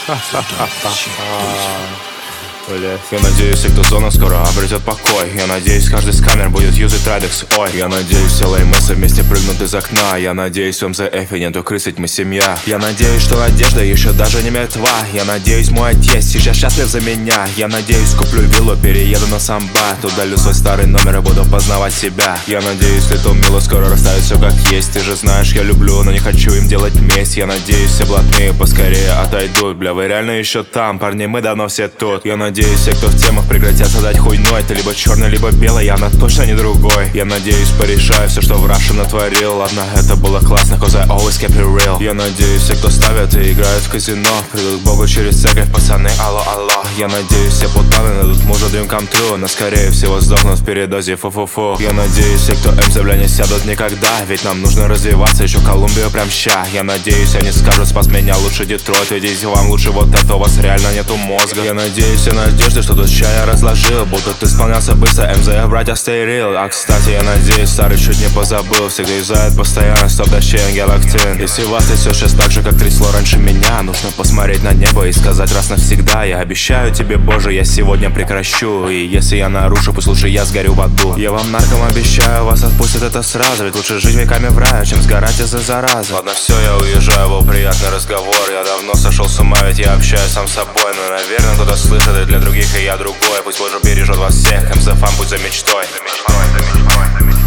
Бля, я надеюсь, все, кто зона, скоро обретет покой. Я надеюсь, каждый с камер будет юзать Райдекс. Ой, я надеюсь, все лаймесы вместе прыгнут из окна. Я надеюсь, в МЗФ нету крыс, ведь мы семья. Я надеюсь, что надежда еще даже не мертва. Я надеюсь, мой отец сейчас счастлив за меня. Я надеюсь, куплю виллу, перееду на самбат. Удалю свой старый номер и буду познавать себя. Я надеюсь, летом мило скоро расставит все как есть. Ты же знаешь, я люблю, но не хочу им делать месть. Я надеюсь, все блатные поскорее отойдут. Бля, вы реально еще там, парни, мы давно все тут. Я надеюсь, все, кто в темах, прекратят задать хуйной. Ты либо черный, либо белый, она точно не другой. Я надеюсь, порешаю все, что в Раше натворил. Ладно, это было классно, cause I always kept it real. Я надеюсь, все, кто ставят и играют в казино, придут к Богу через церковь, пацаны, алло, алло. Я надеюсь, все путаны найдут мужа dream come true, но скорее всего сдохнут в передозе фу-фу-фу. Я надеюсь, все, кто МЗ, бля, не сядут никогда, ведь нам нужно развиваться, еще Колумбию прям ща. Я надеюсь, они скажут, спас меня лучше Детройт, ведь если вам лучше вот это, у вас реально нету мозга. Я надеюсь, все надежды, что тут чай я разложил, будто ты исполнялся быстро, МЗФ, братья, stay real. А кстати, я надеюсь, старый чуть не позабыл, всегда юзает постоянно, стоп, дощей, ангелактин. Если вас ты все сейчас так же, как трясло раньше меня, нужно посмотреть на небо и сказать раз навсегда: я обещаю тебе, Боже, я сегодня прекращу, и если я нарушу, пусть лучше я сгорю в аду. Я вам, нарком, обещаю, вас отпустят это сразу, ведь лучше жить веками в раю, чем сгорать из-за заразы. Ладно, все, я уезжаю, был приятный разговор. Я давно сошел с ума, ведь я общаюсь сам с собой. Но, наверное, кто-то слышит, и для других и я другой. Пусть Боже бережет вас всех, МЗФам будь за мечтой. За мечтой, за мечтой, за мечтой.